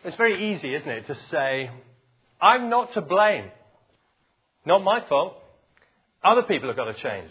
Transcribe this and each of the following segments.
It's very easy, isn't it, to say, I'm not to blame. Not my fault. Other people have got to change.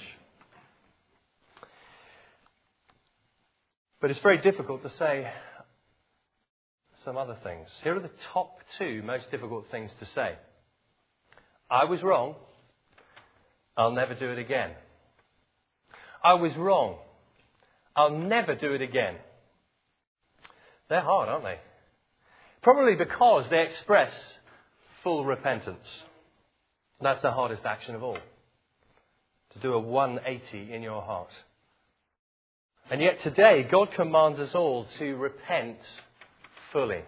But it's very difficult to say some other things. Here are the top two most difficult things to say. I was wrong. I'll never do it again. I was wrong. I'll never do it again. They're hard, aren't they? Probably because they express full repentance. That's the hardest action of all. To do a 180 in your heart. And yet today, God commands us all to repent fully.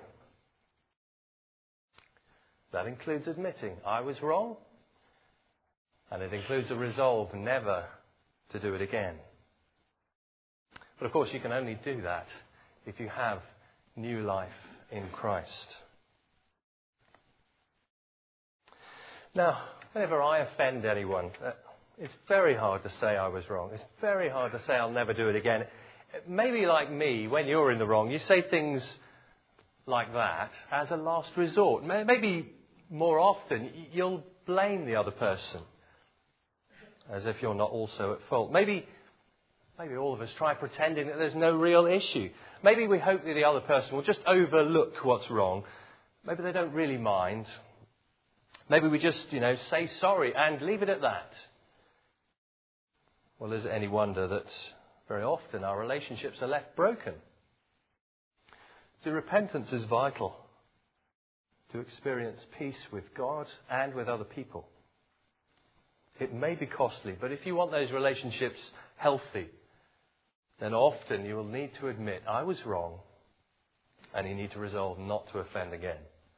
That includes admitting I was wrong. And it includes a resolve never to do it again. But of course, you can only do that if you have new life in Christ. Now, whenever I offend anyone, it's very hard to say I was wrong. It's very hard to say I'll never do it again. Maybe like me, when you're in the wrong, you say things like that as a last resort. Maybe more often you'll blame the other person as if you're not also at fault. Maybe all of us try pretending that there's no real issue. Maybe we hope that the other person will just overlook what's wrong. Maybe they don't really mind. Maybe we just, say sorry and leave it at that. Well, is it any wonder that very often our relationships are left broken? So repentance is vital to experience peace with God and with other people. It may be costly, but if you want those relationships healthy, then often you will need to admit, I was wrong, and you need to resolve not to offend again.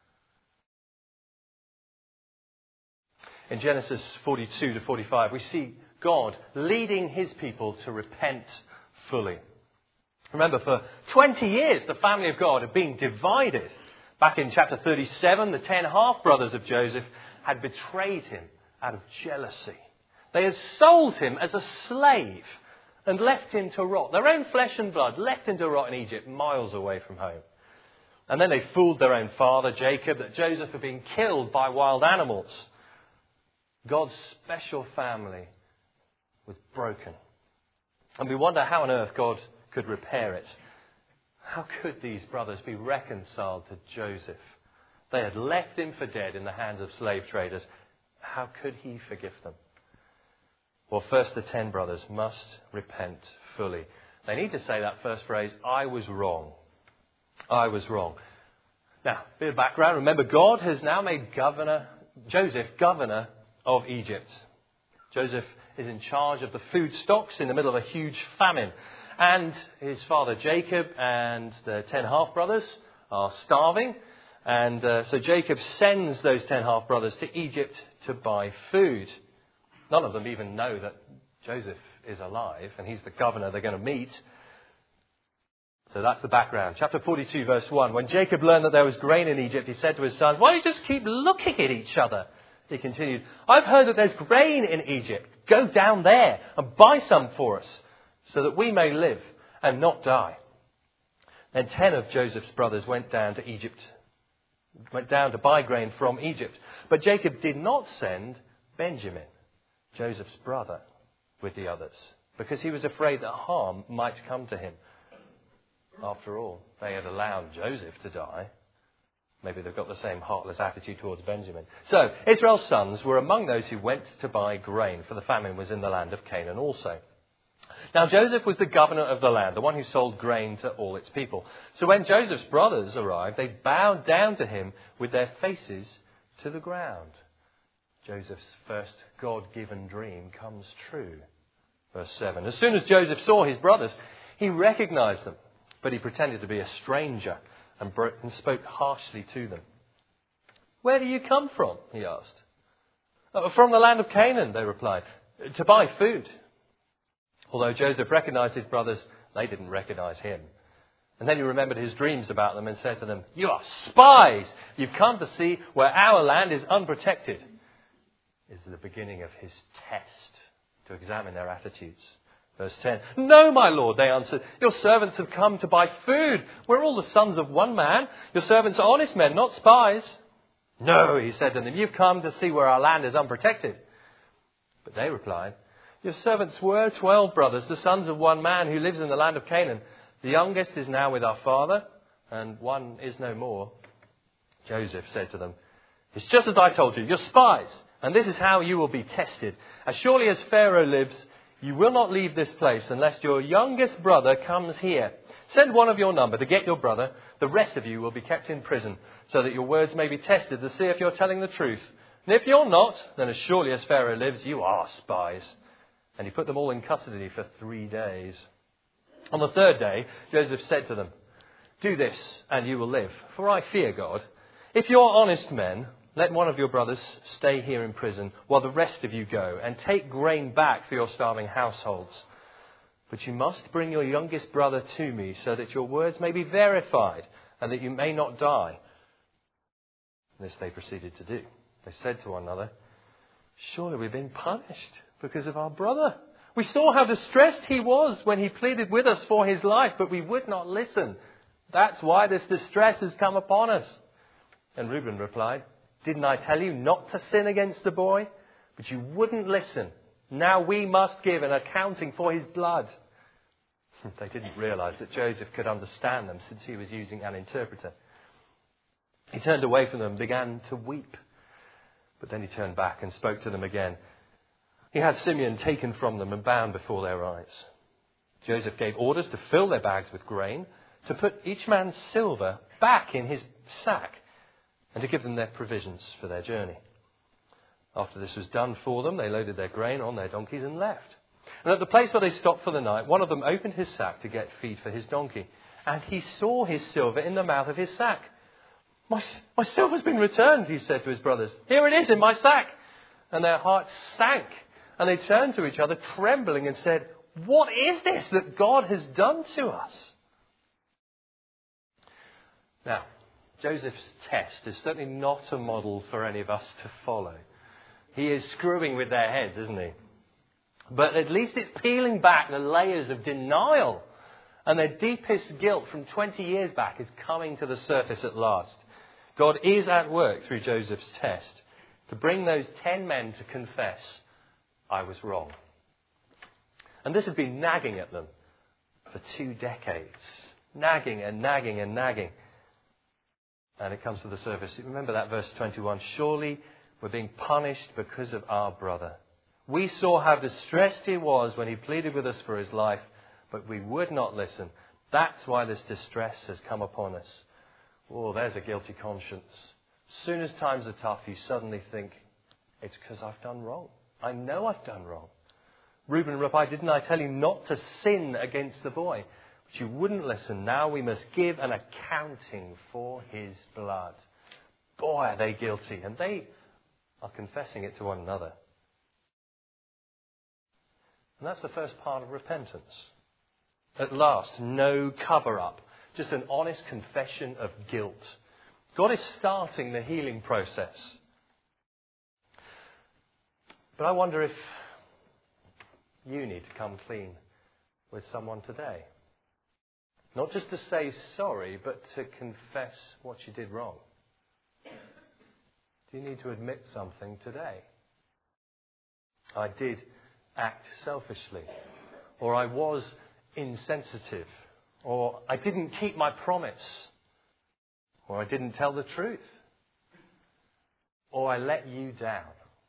In Genesis 42 to 45, we see God leading his people to repent fully. Remember, for 20 years, the family of God had been divided. Back in chapter 37, the 10 half-brothers of Joseph had betrayed him out of jealousy. They had sold him as a slave and left him to rot. Their own flesh and blood left him to rot in Egypt, miles away from home. And then they fooled their own father, Jacob, that Joseph had been killed by wild animals. God's special family was broken. And we wonder how on earth God could repair it. How could these brothers be reconciled to Joseph? They had left him for dead in the hands of slave traders. How could he forgive them? Well, first the 10 brothers must repent fully. They need to say that first phrase, I was wrong. I was wrong. Now, a bit of background. Remember, God has now made Joseph governor of Egypt. Joseph is in charge of the food stocks in the middle of a huge famine. And his father Jacob and the 10 half-brothers are starving. And so Jacob sends those 10 half-brothers to Egypt to buy food. None of them even know that Joseph is alive and he's the governor they're going to meet. So that's the background. Chapter 42, verse 1. When Jacob learned that there was grain in Egypt, he said to his sons, why do you just keep looking at each other? He continued, I've heard that there's grain in Egypt. Go down there and buy some for us so that we may live and not die. Then 10 of Joseph's brothers went down to buy grain from Egypt. But Jacob did not send Benjamin, Joseph's brother, with the others, because he was afraid that harm might come to him. After all, they had allowed Joseph to die. Maybe they've got the same heartless attitude towards Benjamin. So, Israel's sons were among those who went to buy grain, for the famine was in the land of Canaan also. Now, Joseph was the governor of the land, the one who sold grain to all its people. So when Joseph's brothers arrived, they bowed down to him with their faces to the ground. Joseph's first God-given dream comes true. Verse 7. As soon as Joseph saw his brothers, he recognized them, but he pretended to be a stranger and spoke harshly to them. Where do you come from? He asked. From the land of Canaan, they replied, to buy food. Although Joseph recognized his brothers, they didn't recognize him. And then he remembered his dreams about them and said to them, you are spies! You've come to see where our land is unprotected. This is the beginning of his test to examine their attitudes. Verse 10. No, my lord, they answered. Your servants have come to buy food. We're all the sons of one man. Your servants are honest men, not spies. No, he said to them, you've come to see where our land is unprotected. But they replied, your servants were 12 brothers, the sons of one man who lives in the land of Canaan. The youngest is now with our father, and one is no more. Joseph said to them, it's just as I told you, you're spies, and this is how you will be tested. As surely as Pharaoh lives, you will not leave this place unless your youngest brother comes here. Send one of your number to get your brother. The rest of you will be kept in prison, so that your words may be tested to see if you're telling the truth. And if you're not, then as surely as Pharaoh lives, you are spies. And he put them all in custody for 3 days. On the third day, Joseph said to them, do this, and you will live, for I fear God. If you're honest men, let one of your brothers stay here in prison, while the rest of you go, and take grain back for your starving households. But you must bring your youngest brother to me, so that your words may be verified, and that you may not die. This they proceeded to do. They said to one another, surely we've been punished because of our brother. We saw how distressed he was when he pleaded with us for his life, but we would not listen. That's why this distress has come upon us. And Reuben replied, didn't I tell you not to sin against the boy? But you wouldn't listen. Now we must give an accounting for his blood. They didn't realize that Joseph could understand them, since he was using an interpreter. He turned away from them and began to weep. But then he turned back and spoke to them again. He had Simeon taken from them and bound before their eyes. Joseph gave orders to fill their bags with grain, to put each man's silver back in his sack, and to give them their provisions for their journey. After this was done for them, they loaded their grain on their donkeys and left. And at the place where they stopped for the night, one of them opened his sack to get feed for his donkey. And he saw his silver in the mouth of his sack. My silver's been returned, he said to his brothers. Here it is in my sack. And their hearts sank. And they turned to each other, trembling, and said, what is this that God has done to us? Now, Joseph's test is certainly not a model for any of us to follow. He is screwing with their heads, isn't he? But at least it's peeling back the layers of denial. And their deepest guilt from 20 years back is coming to the surface at last. God is at work through Joseph's test to bring those 10 men to confess, I was wrong. And this has been nagging at them for 2 decades. Nagging and nagging and nagging. And it comes to the surface. Remember that verse 21. Surely we're being punished because of our brother. We saw how distressed he was when he pleaded with us for his life, but we would not listen. That's why this distress has come upon us. Oh, there's a guilty conscience. As soon as times are tough, you suddenly think, it's because I've done wrong. I know I've done wrong. Reuben replied, didn't I tell you not to sin against the boy? But you wouldn't listen. Now we must give an accounting for his blood. Boy, are they guilty. And they are confessing it to one another. And that's the first part of repentance. At last, no cover-up. Just an honest confession of guilt. God is starting the healing process. But I wonder if you need to come clean with someone today. Not just to say sorry, but to confess what you did wrong. Do you need to admit something today? I did act selfishly, or I was insensitive, or I didn't keep my promise, or I didn't tell the truth, or I let you down.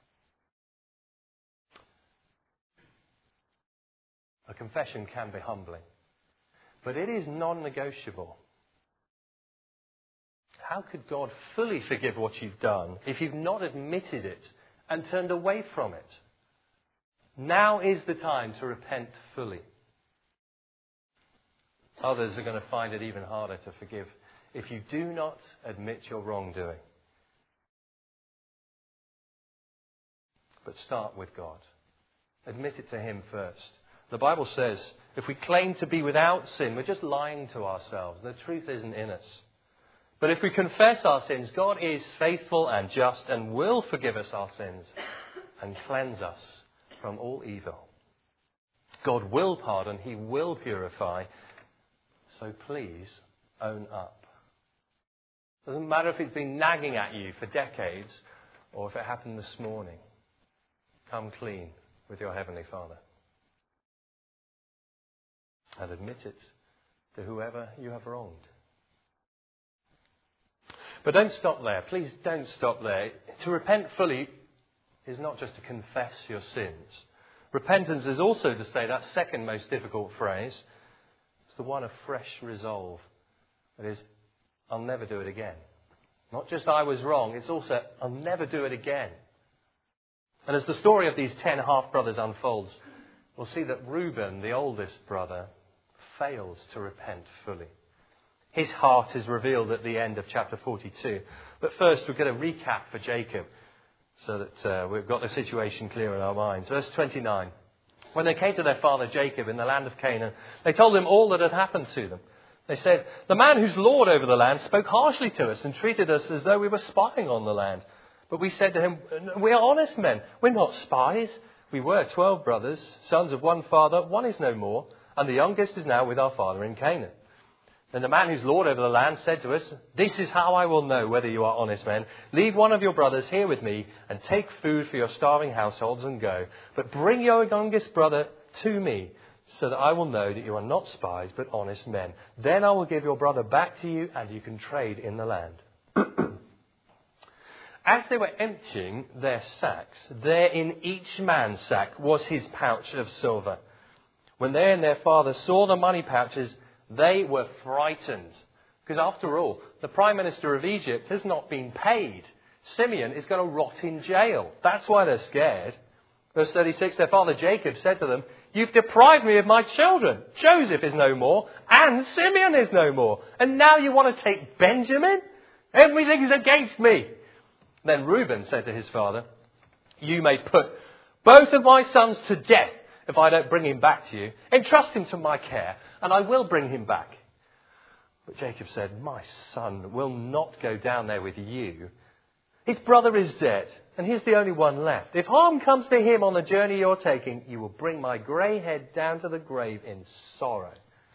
A confession can be humbling, but it is non-negotiable. How could God fully forgive what you've done if you've not admitted it and turned away from it? Now is the time to repent fully. Others are going to find it even harder to forgive if you do not admit your wrongdoing. But start with God. Admit it to Him first. The Bible says if we claim to be without sin, we're just lying to ourselves. The truth isn't in us. But if we confess our sins, God is faithful and just and will forgive us our sins and cleanse us from all evil. God will pardon. He will purify. So please, own up. Doesn't matter if it's been nagging at you for decades or if it happened this morning. Come clean with your Heavenly Father. And admit it to whoever you have wronged. But don't stop there. Please don't stop there. To repent fully is not just to confess your sins. Repentance is also to say that second most difficult phrase. It's the one of fresh resolve. That is, I'll never do it again. Not just I was wrong, it's also I'll never do it again. And as the story of these 10 half-brothers unfolds, we'll see that Reuben, the oldest brother, fails to repent fully. His heart is revealed at the end of chapter 42. But first, we're going to recap for Jacob so that we've got the situation clear in our minds. Verse 29. When they came to their father Jacob in the land of Canaan, they told him all that had happened to them. They said, "The man who's lord over the land spoke harshly to us and treated us as though we were spying on the land. But we said to him, 'We are honest men. We're not spies. We were 12 brothers, sons of one father. One is no more, and the youngest is now with our father in Canaan.' Then the man who's lord over the land said to us, 'This is how I will know whether you are honest men. Leave one of your brothers here with me and take food for your starving households and go. But bring your youngest brother to me so that I will know that you are not spies but honest men. Then I will give your brother back to you and you can trade in the land.' As they were emptying their sacks, there in each man's sack was his pouch of silver. When they and their father saw the money pouches, they were frightened. Because after all, the Prime Minister of Egypt has not been paid. Simeon is going to rot in jail. That's why they're scared. Verse 36, their father Jacob said to them, 'You've deprived me of my children. Joseph is no more, and Simeon is no more. And now you want to take Benjamin? Everything's against me.' Then Reuben said to his father, 'You may put both of my sons to death if I don't bring him back to you. Entrust him to my care, and I will bring him back.' But Jacob said, 'My son will not go down there with you. His brother is dead, and he's the only one left. If harm comes to him on the journey you're taking, you will bring my grey head down to the grave in sorrow.'"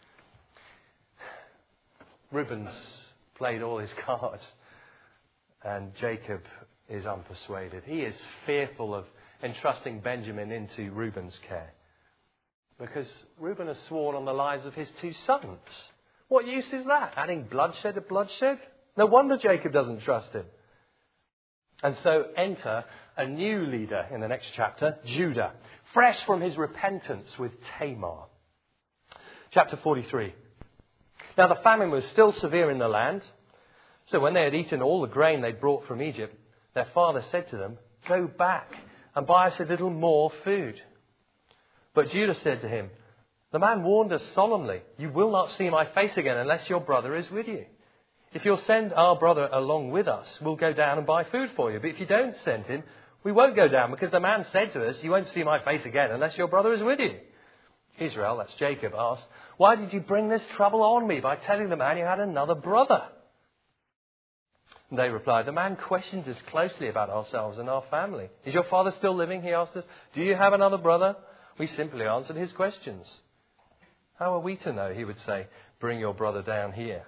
Reuben's played all his cards, and Jacob is unpersuaded. He is fearful of entrusting Benjamin into Reuben's care, because Reuben has sworn on the lives of his 2 sons. What use is that? Adding bloodshed to bloodshed? No wonder Jacob doesn't trust him. And so enter a new leader in the next chapter, Judah, fresh from his repentance with Tamar. Chapter 43. Now the famine was still severe in the land. So when they had eaten all the grain they'd brought from Egypt, their father said to them, "Go back and buy us a little more food." But Judah said to him, "The man warned us solemnly, 'You will not see my face again unless your brother is with you. If you'll send our brother along with us, we'll go down and buy food for you. But if you don't send him, we won't go down, because the man said to us, 'You won't see my face again unless your brother is with you.'" Israel, that's Jacob, asked, "Why did you bring this trouble on me by telling the man you had another brother?" And they replied, "The man questioned us closely about ourselves and our family. 'Is your father still living?' he asked us. 'Do you have another brother?' We simply answered his questions. 'How are we to know?' he would say. 'Bring your brother down here.'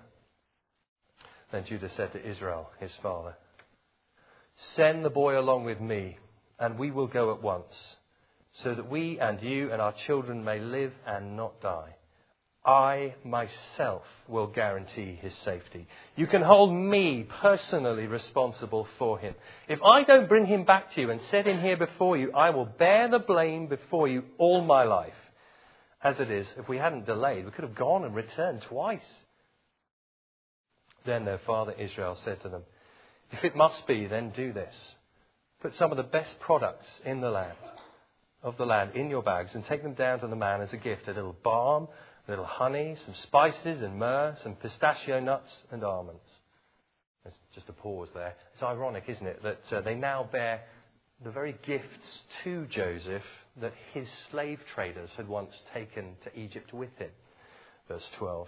Then Judah said to Israel, his father, 'Send the boy along with me, and we will go at once, so that we and you and our children may live and not die. I myself will guarantee his safety. You can hold me personally responsible for him. If I don't bring him back to you and set him here before you, I will bear the blame before you all my life. As it is, if we hadn't delayed, we could have gone and returned twice.' Then their father Israel said to them, 'If it must be, then do this. Put some of the best products of the land in your bags and take them down to the man as a gift, a little balm, a little honey, some spices and myrrh, some pistachio nuts and almonds.'" There's just a pause there. It's ironic, isn't it, that they now bear the very gifts to Joseph that his slave traders had once taken to Egypt with him. Verse 12.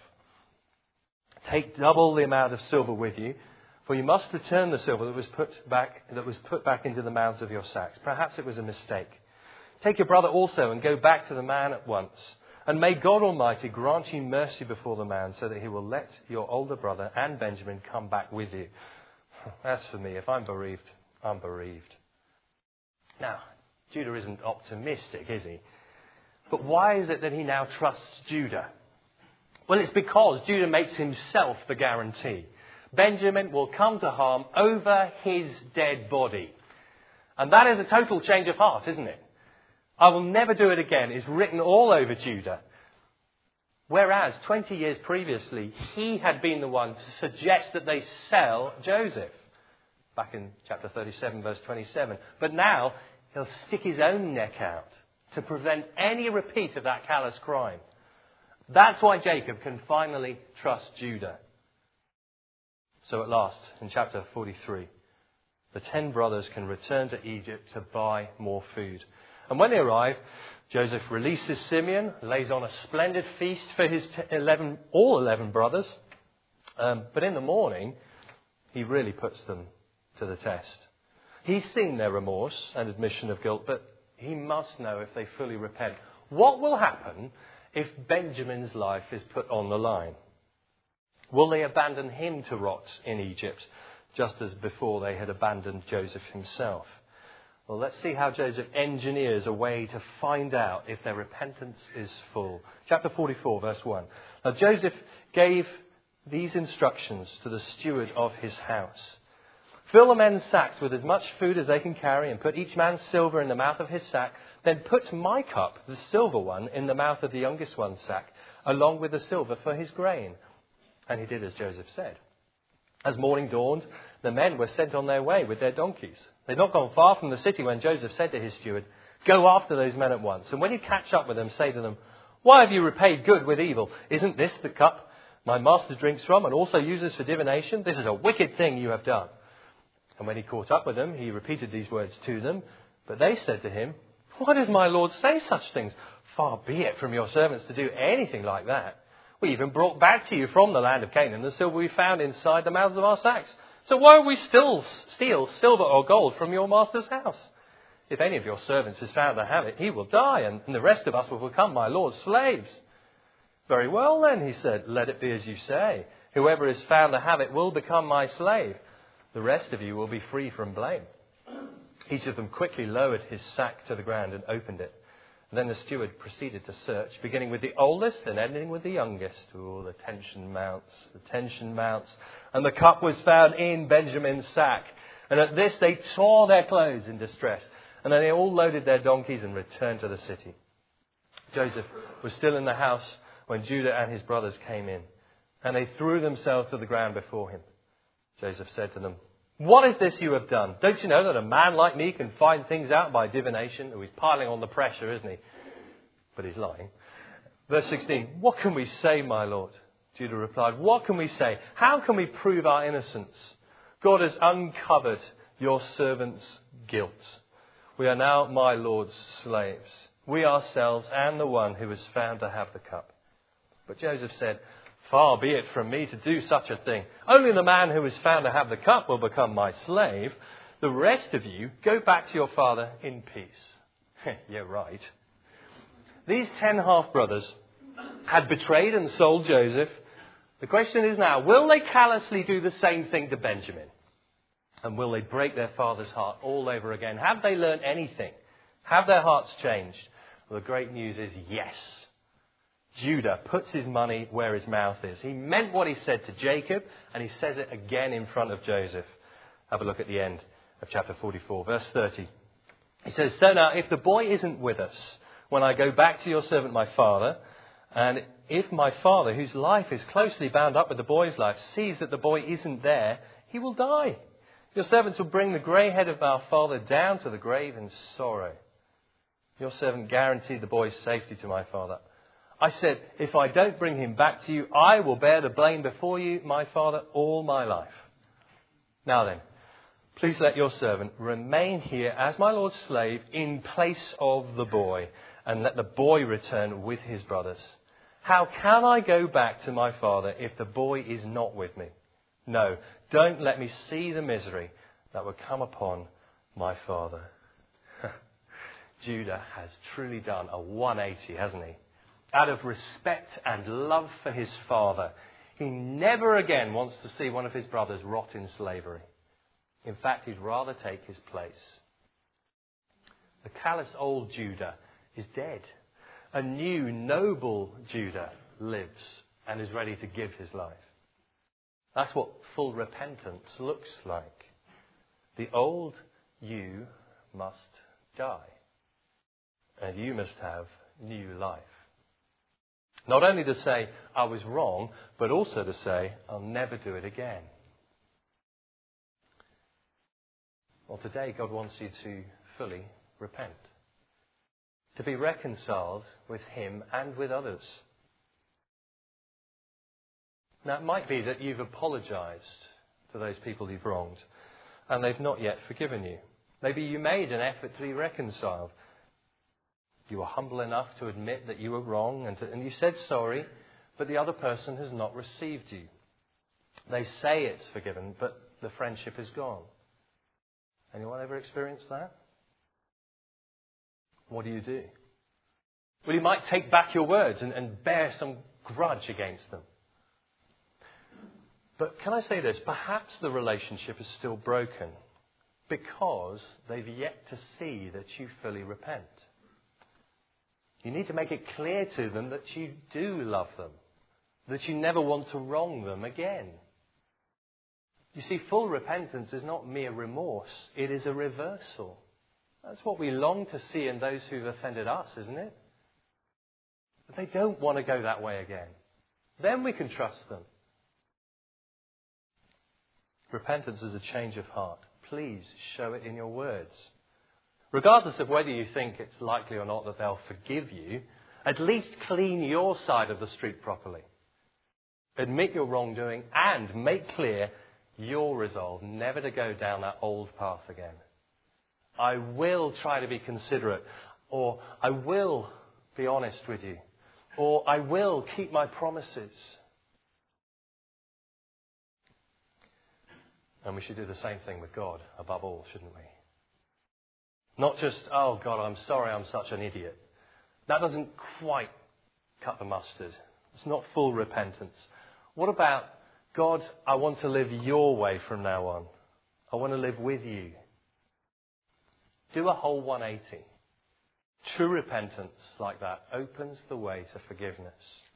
"Take double the amount of silver with you, for you must return the silver that was put back into the mouths of your sacks. Perhaps it was a mistake. Take your brother also and go back to the man at once. And may God Almighty grant you mercy before the man, so that he will let your older brother and Benjamin come back with you. As for me, if I'm bereaved, I'm bereaved. Now, Judah isn't optimistic, is he? But why is it that he now trusts Judah? Well, it's because Judah makes himself the guarantee. Benjamin will come to harm over his dead body. And that is a total change of heart, isn't it? I will never do it again is written all over Judah. Whereas 20 years previously, he had been the one to suggest that they sell Joseph. Back in chapter 37, verse 27. But now, he'll stick his own neck out to prevent any repeat of that callous crime. That's why Jacob can finally trust Judah. So at last, in chapter 43, the 10 brothers can return to Egypt to buy more food. And when they arrive, Joseph releases Simeon, lays on a splendid feast for his all 11 brothers. But in the morning, he really puts them to the test. He's seen their remorse and admission of guilt, but he must know if they fully repent. What will happen if Benjamin's life is put on the line? Will they abandon him to rot in Egypt, just as before they had abandoned Joseph himself? Well, let's see how Joseph engineers a way to find out if their repentance is full. Chapter 44, verse 1. Now Joseph gave these instructions to the steward of his house. Fill the men's sacks with as much food as they can carry, and put each man's silver in the mouth of his sack. Then put my cup, the silver one, in the mouth of the youngest one's sack, along with the silver for his grain. And he did as Joseph said. As morning dawned, the men were sent on their way with their donkeys. They'd not gone far from the city when Joseph said to his steward, "Go after those men at once, and when you catch up with them, say to them, 'Why have you repaid good with evil? Isn't this the cup my master drinks from and also uses for divination? This is a wicked thing you have done.' And when he caught up with them, he repeated these words to them. But they said to him, 'Why does my lord say such things? Far be it from your servants to do anything like that. We even brought back to you from the land of Canaan the silver we found inside the mouths of our sacks. So why would we still steal silver or gold from your master's house? If any of your servants is found to have it, he will die, and the rest of us will become my lord's slaves.' 'Very well then,' he said, 'let it be as you say. Whoever is found to have it will become my slave. The rest of you will be free from blame.' Each of them quickly lowered his sack to the ground and opened it. Then the steward proceeded to search, beginning with the oldest and ending with the youngest. Oh, the tension mounts, the tension mounts. And the cup was found in Benjamin's sack. And at this they tore their clothes in distress. And then they all loaded their donkeys and returned to the city. Joseph was still in the house when Judah and his brothers came in. And they threw themselves to the ground before him. Joseph said to them, 'What is this you have done? Don't you know that a man like me can find things out by divination?'" Oh, he's piling on the pressure, isn't he? But he's lying. Verse 16. "What can we say, my lord?" Judah replied, "What can we say? How can we prove our innocence? God has uncovered your servant's guilt. We are now my lord's slaves, we ourselves and the one who was found to have the cup." But Joseph said, "Far be it from me to do such a thing. Only the man who is found to have the cup will become my slave. The rest of you go back to your father in peace." Yeah, right. These 10 half-brothers had betrayed and sold Joseph. The question is now, will they callously do the same thing to Benjamin? And will they break their father's heart all over again? Have they learned anything? Have their hearts changed? Well, the great news is yes. Judah puts his money where his mouth is. He meant what he said to Jacob, and he says it again in front of Joseph. Have a look at the end of chapter 44, verse 30. He says, "So now, if the boy isn't with us, when I go back to your servant my father, and if my father, whose life is closely bound up with the boy's life, sees that the boy isn't there, he will die. Your servants will bring the grey head of our father down to the grave in sorrow. Your servant guaranteed the boy's safety to my father. I said, if I don't bring him back to you, I will bear the blame before you, my father, all my life. Now then, please let your servant remain here as my lord's slave in place of the boy, and let the boy return with his brothers. How can I go back to my father if the boy is not with me? No, don't let me see the misery that would come upon my father." Judah has truly done a 180, hasn't he? Out of respect and love for his father, he never again wants to see one of his brothers rot in slavery. In fact, he'd rather take his place. The callous old Judah is dead. A new, noble Judah lives and is ready to give his life. That's what full repentance looks like. The old you must die. And you must have new life. Not only to say, I was wrong, but also to say, I'll never do it again. Well, today God wants you to fully repent. To be reconciled with him and with others. Now, it might be that you've apologized to those people you've wronged, and they've not yet forgiven you. Maybe you made an effort to be reconciled. You were humble enough to admit that you were wrong, and you said sorry, but the other person has not received you. They say it's forgiven, but the friendship is gone. Anyone ever experienced that? What do you do? Well, you might take back your words and bear some grudge against them. But can I say this? Perhaps the relationship is still broken because they've yet to see that you fully repent. You need to make it clear to them that you do love them, that you never want to wrong them again. You see, full repentance is not mere remorse, it is a reversal. That's what we long to see in those who've offended us, isn't it? But they don't want to go that way again. Then we can trust them. Repentance is a change of heart. Please show it in your words. Regardless of whether you think it's likely or not that they'll forgive you, at least clean your side of the street properly. Admit your wrongdoing and make clear your resolve never to go down that old path again. I will try to be considerate, or I will be honest with you, or I will keep my promises. And we should do the same thing with God, above all, shouldn't we? Not just, oh God, I'm sorry I'm such an idiot. That doesn't quite cut the mustard. It's not full repentance. What about, God, I want to live your way from now on. I want to live with you. Do a whole 180. True repentance like that opens the way to forgiveness.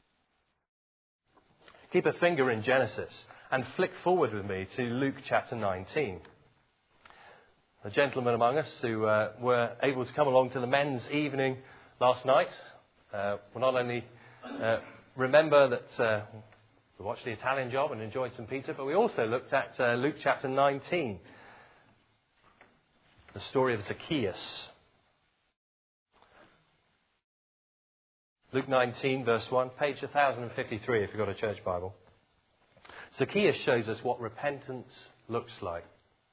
Keep a finger in Genesis and flick forward with me to Luke chapter 19. The gentlemen among us who were able to come along to the men's evening last night will not only remember that we watched the Italian Job and enjoyed some pizza, but we also looked at Luke chapter 19, the story of Zacchaeus. Luke 19, verse 1, page 1053 if you've got a church Bible. Zacchaeus shows us what repentance looks like.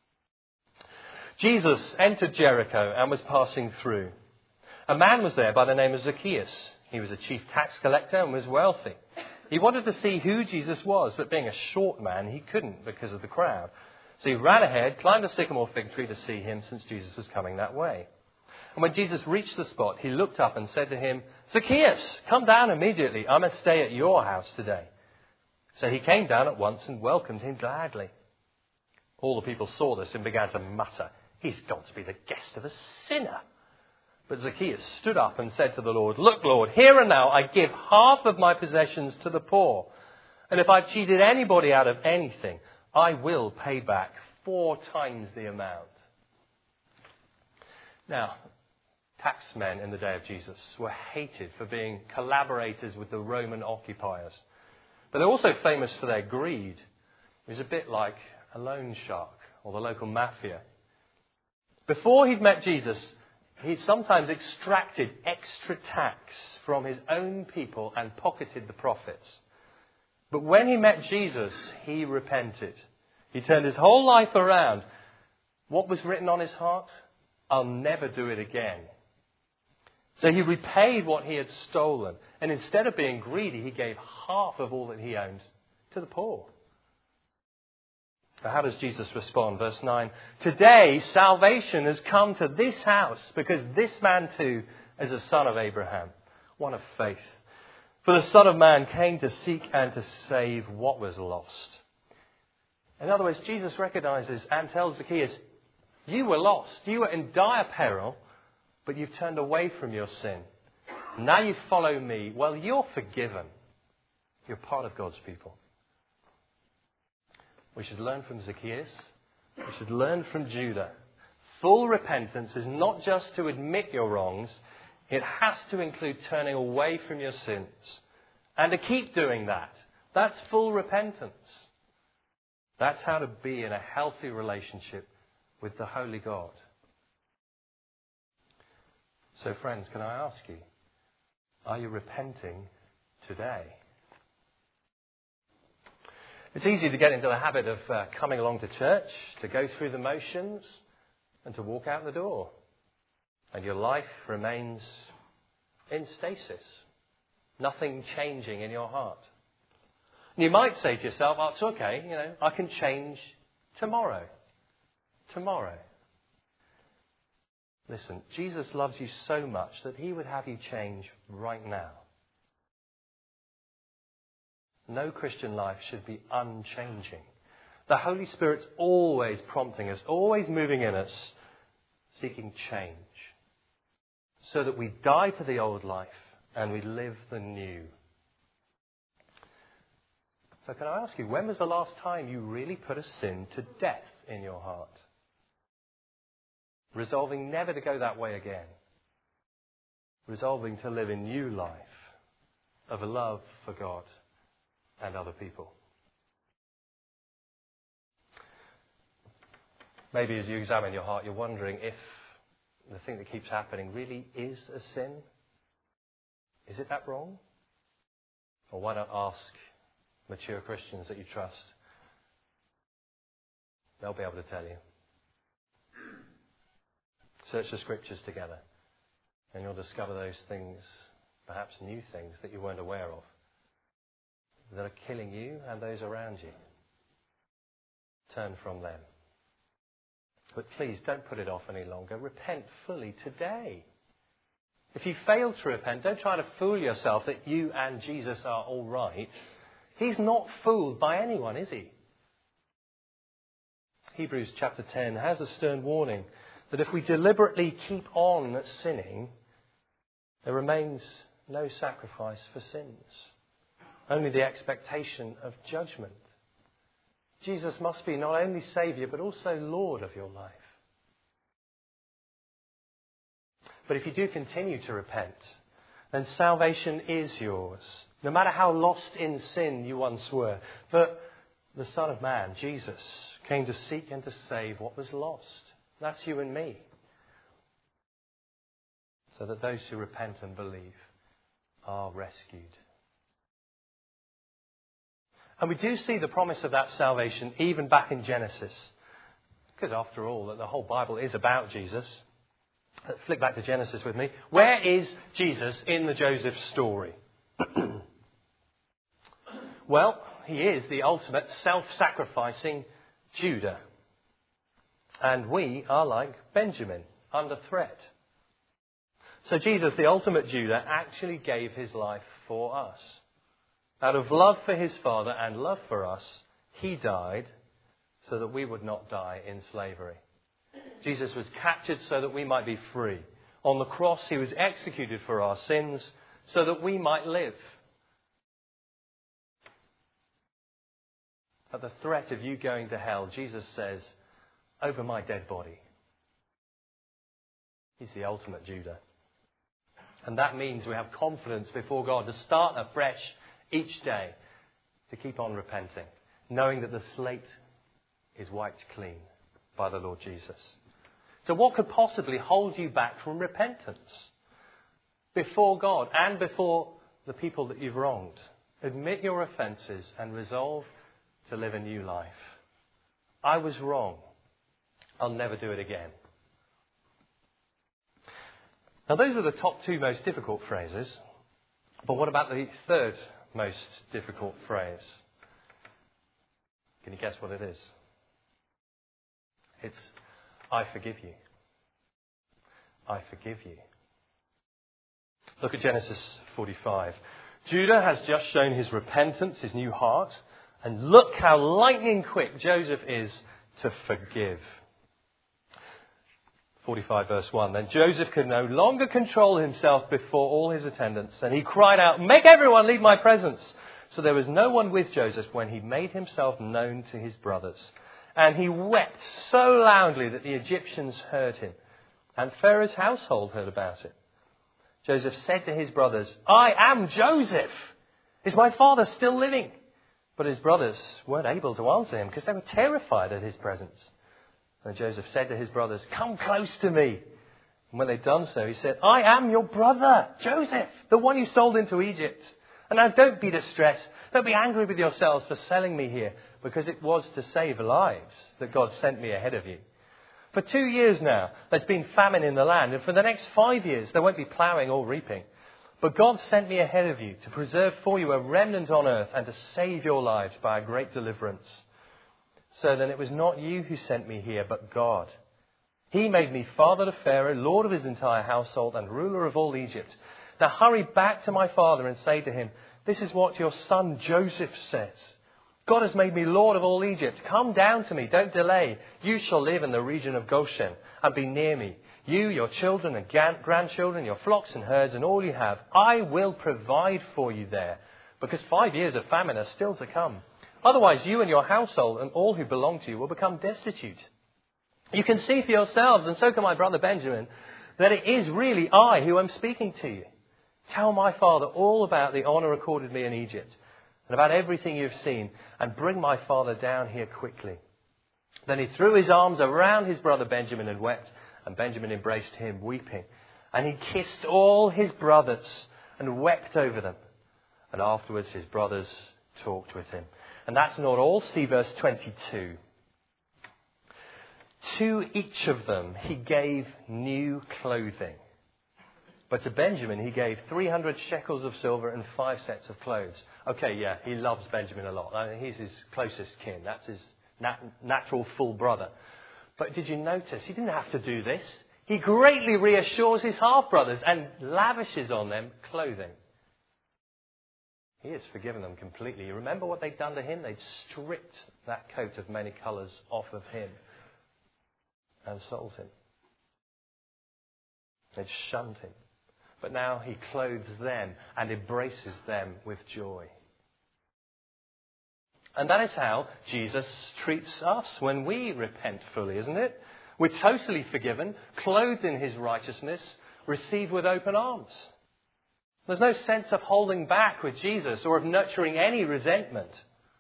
Jesus entered Jericho and was passing through. A man was there by the name of Zacchaeus. He was a chief tax collector and was wealthy. He wanted to see who Jesus was, but being a short man, he couldn't because of the crowd. So he ran ahead, climbed a sycamore fig tree to see him, since Jesus was coming that way. And when Jesus reached the spot, he looked up and said to him, "Zacchaeus, come down immediately. I must stay at your house today." So he came down at once and welcomed him gladly. All the people saw this and began to mutter, "He's gone to be the guest of a sinner." But Zacchaeus stood up and said to the Lord, "Look, Lord, here and now I give half of my possessions to the poor. And if I've cheated anybody out of anything, I will pay back 4 times the amount." Now, taxmen in the day of Jesus were hated for being collaborators with the Roman occupiers. But they're also famous for their greed. It was a bit like a loan shark or the local mafia. Before he'd met Jesus, he'd sometimes extracted extra tax from his own people and pocketed the profits. But when he met Jesus, he repented. He turned his whole life around. What was written on his heart? I'll never do it again. So he repaid what he had stolen. And instead of being greedy, he gave half of all that he owned to the poor. But how does Jesus respond? Verse 9, today salvation has come to this house because this man too is a son of Abraham, one of faith. For the Son of Man came to seek and to save what was lost. In other words, Jesus recognizes and tells Zacchaeus, you were lost. You were in dire peril, but you've turned away from your sin. Now you follow me. Well, you're forgiven. You're part of God's people. We should learn from Zacchaeus. We should learn from Judah. Full repentance is not just to admit your wrongs. It has to include turning away from your sins. And to keep doing that. That's full repentance. That's how to be in a healthy relationship with the Holy God. So friends, can I ask you, are you repenting today? It's easy to get into the habit of coming along to church, to go through the motions, and to walk out the door. And your life remains in stasis. Nothing changing in your heart. And you might say to yourself, oh, it's okay, I can change tomorrow. Tomorrow. Listen, Jesus loves you so much that he would have you change right now. No Christian life should be unchanging. The Holy Spirit's always prompting us, always moving in us, seeking change. So that we die to the old life and we live the new. So can I ask you, when was the last time you really put a sin to death in your heart? Resolving never to go that way again. Resolving to live a new life of a love for God and other people. Maybe as you examine your heart, you're wondering if the thing that keeps happening really is a sin. Is it that wrong? Or why not ask mature Christians that you trust? They'll be able to tell you. Search the scriptures together and you'll discover those things, perhaps new things that you weren't aware of, that are killing you and those around you. Turn from them. But please don't put it off any longer. Repent fully today. If you fail to repent, don't try to fool yourself that you and Jesus are all right. He's not fooled by anyone, is he? Hebrews chapter 10 has a stern warning that if we deliberately keep on sinning, there remains no sacrifice for sins. Only the expectation of judgment. Jesus must be not only Saviour, but also Lord of your life. But if you do continue to repent, then salvation is yours, no matter how lost in sin you once were. For the Son of Man, Jesus, came to seek and to save what was lost. That's you and me. So that those who repent and believe are rescued. And we do see the promise of that salvation even back in Genesis. Because after all, the whole Bible is about Jesus. Flick back to Genesis with me. Where is Jesus in the Joseph story? Well, he is the ultimate self-sacrificing Judah. And we are like Benjamin, under threat. So Jesus, the ultimate Judah, actually gave his life for us. Out of love for his Father and love for us, he died so that we would not die in slavery. Jesus was captured so that we might be free. On the cross, he was executed for our sins so that we might live. At the threat of you going to hell, Jesus says, over my dead body. He's the ultimate Judah. And that means we have confidence before God to start afresh each day, to keep on repenting, knowing that the slate is wiped clean by the Lord Jesus. So what could possibly hold you back from repentance before God and before the people that you've wronged? Admit your offences and resolve to live a new life. I was wrong. I'll never do it again. Now those are the top two most difficult phrases. But what about the third most difficult phrase? Can you guess what it is? It's, I forgive you. I forgive you. Look at Genesis 45. Judah has just shown his repentance, his new heart, and look how lightning quick Joseph is to forgive. 45 verse 1. Then Joseph could no longer control himself before all his attendants, and he cried out, "Make everyone leave my presence." So there was no one with Joseph when he made himself known to his brothers. And he wept so loudly that the Egyptians heard him, and Pharaoh's household heard about it. Joseph said to his brothers, "I am Joseph. Is my father still living?" But his brothers weren't able to answer him because they were terrified at his presence. And Joseph said to his brothers, "Come close to me." And when they'd done so, he said, "I am your brother, Joseph, the one you sold into Egypt. And now don't be distressed. Don't be angry with yourselves for selling me here, because it was to save lives that God sent me ahead of you. For 2 years now, there's been famine in the land, and for the next 5 years, there won't be ploughing or reaping. But God sent me ahead of you to preserve for you a remnant on earth and to save your lives by a great deliverance. So then it was not you who sent me here, but God. He made me father to Pharaoh, lord of his entire household and ruler of all Egypt. Now hurry back to my father and say to him, 'This is what your son Joseph says. God has made me lord of all Egypt. Come down to me, don't delay. You shall live in the region of Goshen and be near me. You, your children and grandchildren, your flocks and herds and all you have. I will provide for you there, because 5 years of famine are still to come. Otherwise you and your household and all who belong to you will become destitute. You can see for yourselves, and so can my brother Benjamin, that it is really I who am speaking to you. Tell my father all about the honor accorded me in Egypt and about everything you've seen, and bring my father down here quickly.' Then he threw his arms around his brother Benjamin and wept, and Benjamin embraced him, weeping. And he kissed all his brothers and wept over them. And afterwards his brothers talked with him." And that's not all. See verse 22. "To each of them he gave new clothing. But to Benjamin he gave 300 shekels of silver and 5 sets of clothes." Okay, yeah, he loves Benjamin a lot. I mean, he's his closest kin. That's his natural full brother. But did you notice he didn't have to do this? He greatly reassures his half-brothers and lavishes on them clothing. He has forgiven them completely. You remember what they'd done to him? They'd stripped that coat of many colours off of him and sold him. They'd shunned him. But now he clothes them and embraces them with joy. And that is how Jesus treats us when we repent fully, isn't it? We're totally forgiven, clothed in his righteousness, received with open arms. There's no sense of holding back with Jesus or of nurturing any resentment.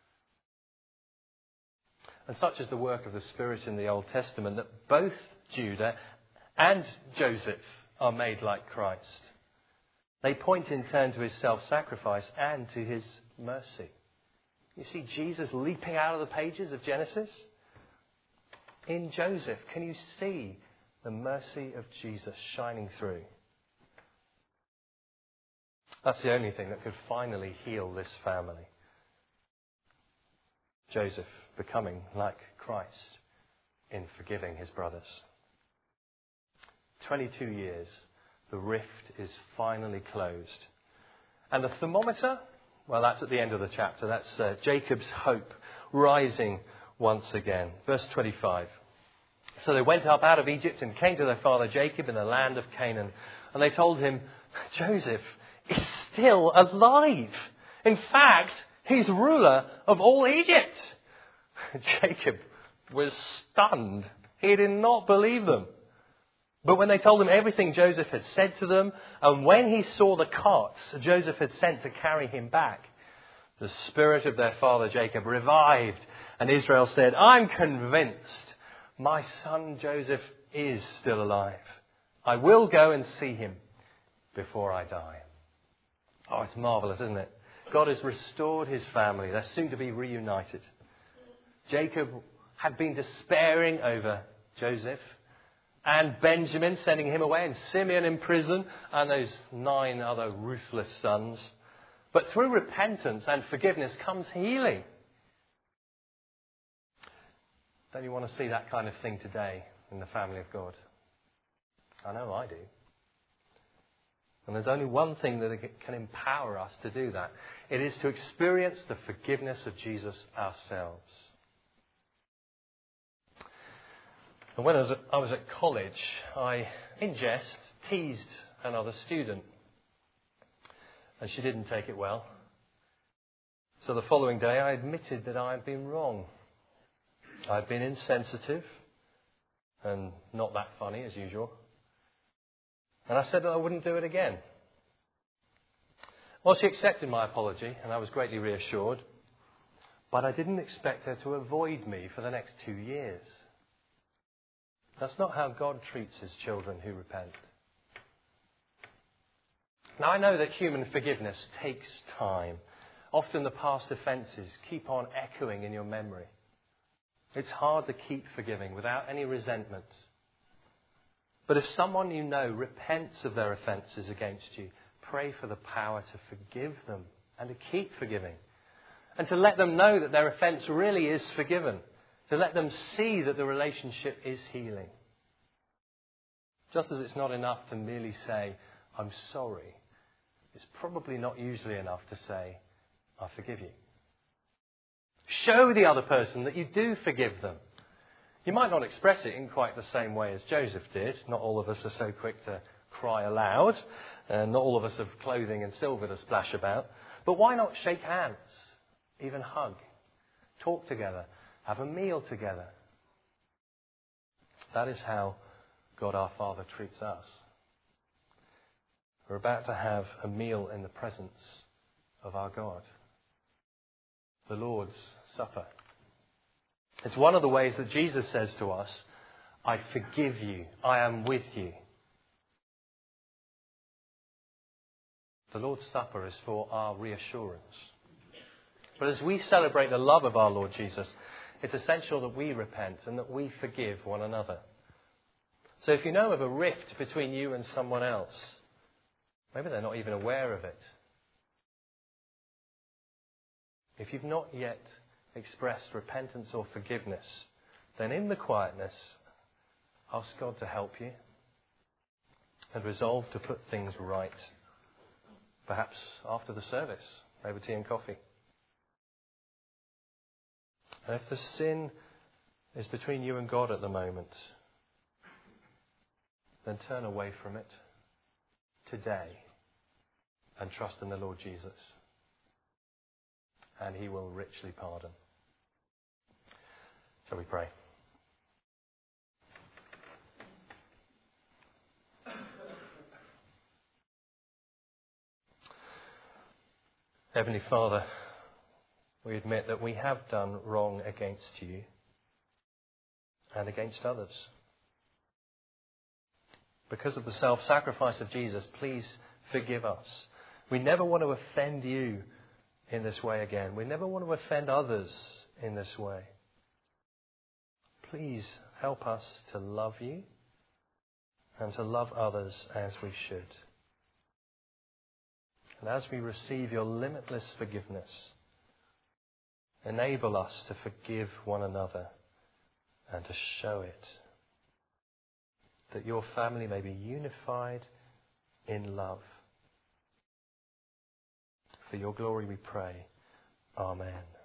And such is the work of the Spirit in the Old Testament that both Judah and Joseph are made like Christ. They point in turn to his self-sacrifice and to his mercy. You see Jesus leaping out of the pages of Genesis? In Joseph, can you see the mercy of Jesus shining through? That's the only thing that could finally heal this family. Joseph becoming like Christ in forgiving his brothers. 22 years, the rift is finally closed. And the thermometer? Well, that's at the end of the chapter. That's Jacob's hope rising once again. Verse 25. "So they went up out of Egypt and came to their father Jacob in the land of Canaan. And they told him, 'Joseph is still alive. In fact, he's ruler of all Egypt.' Jacob was stunned. He did not believe them. But when they told him everything Joseph had said to them, and when he saw the carts Joseph had sent to carry him back, the spirit of their father Jacob revived, and Israel said, 'I'm convinced my son Joseph is still alive. I will go and see him before I die.'" Oh, it's marvellous, isn't it? God has restored his family. They're soon to be reunited. Jacob had been despairing over Joseph and Benjamin, sending him away, and Simeon in prison, and those 9 other ruthless sons. But through repentance and forgiveness comes healing. Don't you want to see that kind of thing today in the family of God? I know I do. And there's only one thing that can empower us to do that. It is to experience the forgiveness of Jesus ourselves. And when I was at college, I, in jest, teased another student. And she didn't take it well. So the following day, I admitted that I had been wrong. I had been insensitive and not that funny as usual. And I said that I wouldn't do it again. Well, she accepted my apology, and I was greatly reassured. But I didn't expect her to avoid me for the next 2 years. That's not how God treats his children who repent. Now, I know that human forgiveness takes time. Often the past offences keep on echoing in your memory. It's hard to keep forgiving without any resentment. But if someone you know repents of their offences against you, pray for the power to forgive them and to keep forgiving. And to let them know that their offence really is forgiven. To let them see that the relationship is healing. Just as it's not enough to merely say, I'm sorry, it's probably not usually enough to say, I forgive you. Show the other person that you do forgive them. You might not express it in quite the same way as Joseph did. Not all of us are so quick to cry aloud. And not all of us have clothing and silver to splash about. But why not shake hands? Even hug. Talk together. Have a meal together. That is how God our Father treats us. We're about to have a meal in the presence of our God. The Lord's Supper. It's one of the ways that Jesus says to us, I forgive you. I am with you. The Lord's Supper is for our reassurance. But as we celebrate the love of our Lord Jesus, it's essential that we repent and that we forgive one another. So if you know of a rift between you and someone else, maybe they're not even aware of it. If you've not yet expressed repentance or forgiveness, then in the quietness, ask God to help you and resolve to put things right. Perhaps after the service, over tea and coffee. And if the sin is between you and God at the moment, then turn away from it today and trust in the Lord Jesus. And he will richly pardon. Shall we pray? Heavenly Father, we admit that we have done wrong against you and against others. Because of the self-sacrifice of Jesus, please forgive us. We never want to offend you in this way again. We never want to offend others in this way. Please help us to love you and to love others as we should. And as we receive your limitless forgiveness, enable us to forgive one another and to show it. That your family may be unified in love. For your glory we pray. Amen.